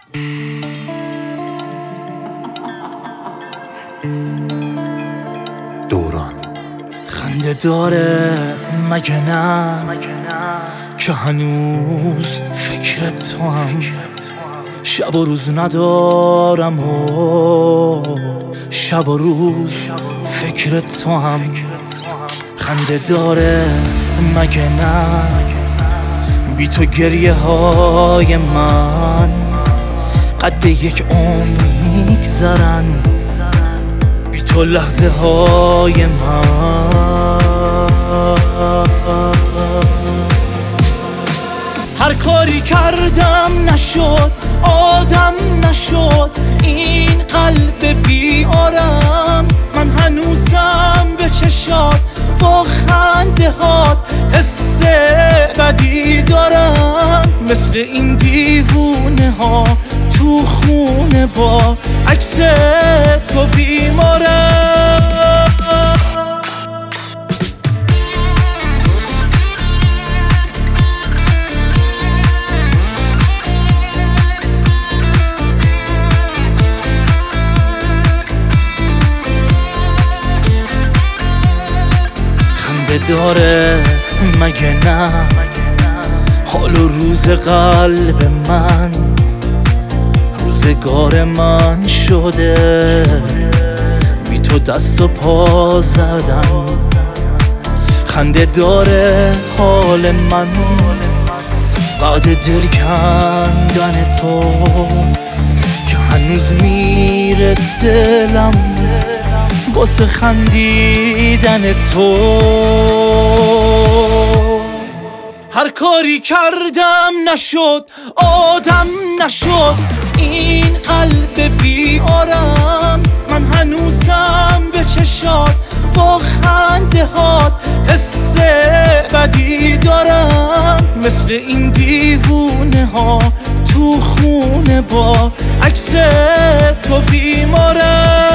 دوران خنده داره مگه نه که هنوز فکر تو هم شب و روز ندارم و شب و روز فکر تو هم خنده داره مگه نه بی تو گریه های من قد یک عمر میگذرن بی تو لحظه های من هر کاری کردم نشد آدم نشد این قلب بی آرام من هنوزم به چشات با خنده هات حس بدی دارم مثل این دیوونه ها تو خونه با عکس تو بیمارم داره مگه نه حال و روز قلب من روزگار من شده بی تو دست و پا زدن خنده داره حال من بعد دل کندن تو که هنوز میره دلم واسه خندیدن تو هر کاری کردم نشد آدم نشد این قلب بی آرام من هنوزم به چشات با خنده هات حس بدی دارم مثل این دیوونه ها تو خونه با عکس تو بیمارم